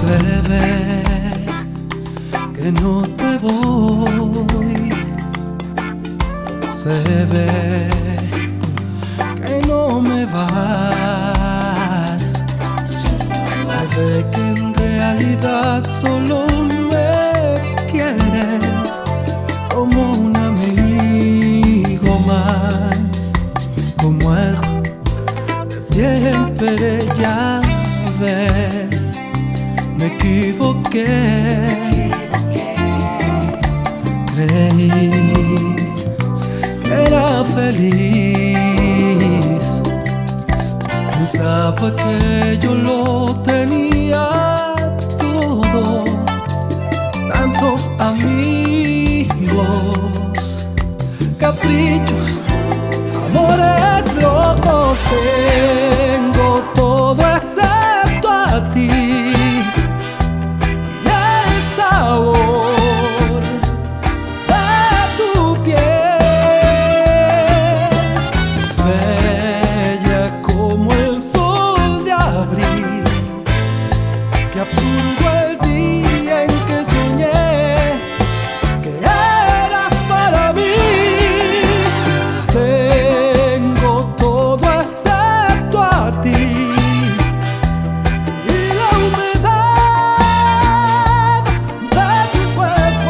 Se ve que no te voy, se ve que no me vas, se ve que en realidad solo me quieres como un amigo más, como algo de siempre. Ya ves, me equivoqué, creí que era feliz, pensaba que yo lo tenía todo, tantos amigos, caprichos, amores locos, tengo todo excepto a ti. Qué absurdo el día en que soñé que eras para mí. Tengo todo excepto a ti y la humedad de tu cuerpo.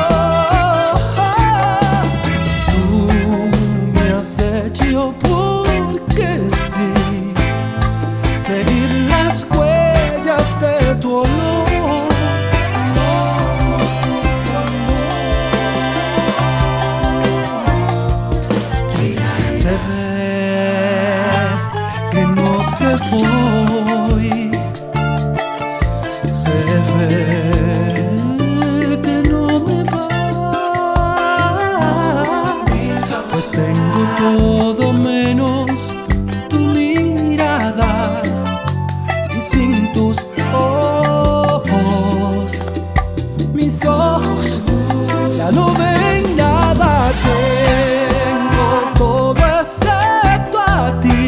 Tú me has hecho porque sí seguir las huellas de tu olor. Se ve que no te voy, se ve que no me vas, pues tengo todo menos tu mirada, y sin tus ojos, mis ojos ya no ven nada. Tengo todo excepto a ti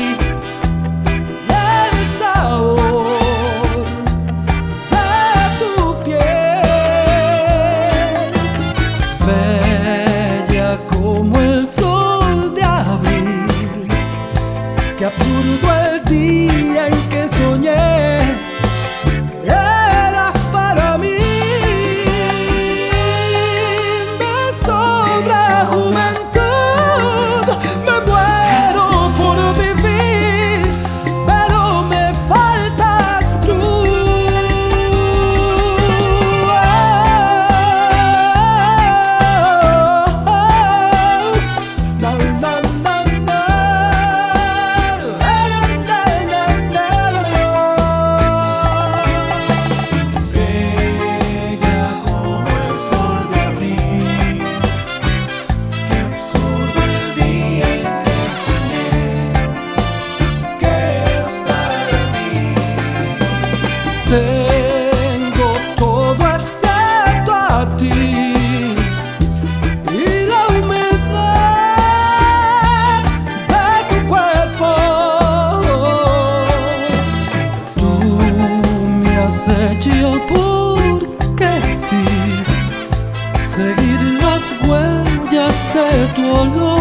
y el sabor de tu piel, bella como el sol de abril. Qué absurdo el día en que soñé que eras para mí. Me sobra juventud, me muero por vivir, pero me faltas tú. Na, na, na, na. Tengo todo excepto a ti y la humedad de tu cuerpo. Tú me has hecho porque sí seguir las huellas de tu olor.